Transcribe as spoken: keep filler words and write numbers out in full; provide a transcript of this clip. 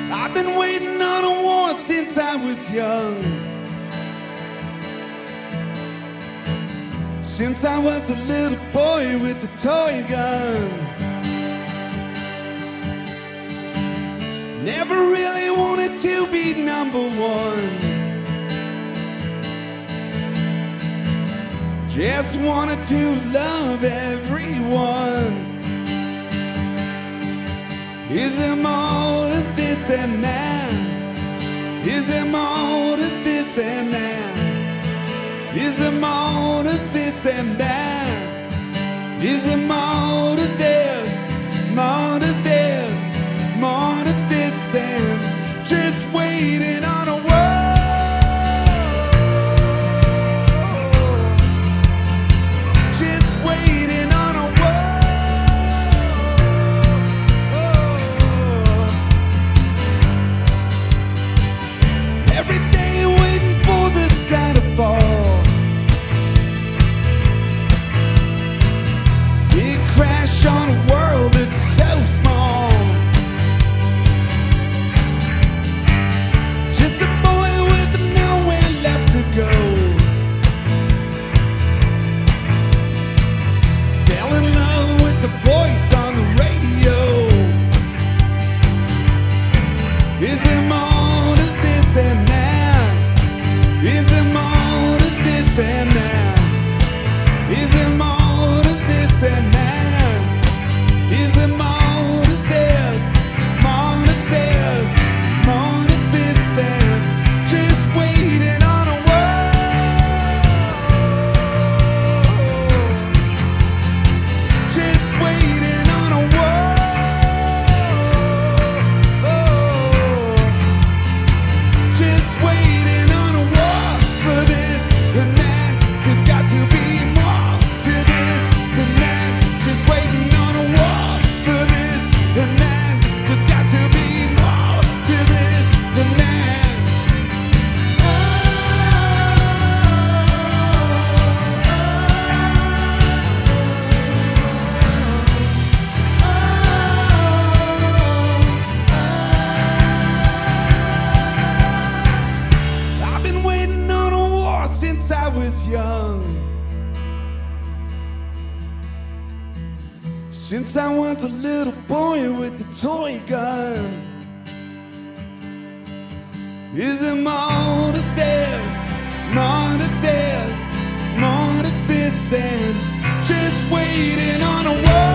I've been waiting on a war since I was young. Since I was a little boy with a toy gun. Never really wanted to be number one. Just wanted to love everyone. Is there more to this than that? Is there more to this than that? Is there more to this than that? Is there more to this? More to this? More to this than just waiting on a world? Just waiting on a world. Every day waiting for the sky to fall. It crashed on a world that's so small. Just a boy with nowhere left to go. Fell in love with the voice on the radio. Is there more to this than that? Is there more to this than that? Is there more to this than that? Is there more to this? More to this? More to this than just waiting on a world? Just waiting on a world. Just waiting on a world for this and that. There's got to be more to this than that. Just waiting on a world for this and that. Just got to be more to this than that. I've been waiting on a war since I was young. Since I was a little boy with a toy gun. Is there more to this? More to this? More to this than just waiting on a world?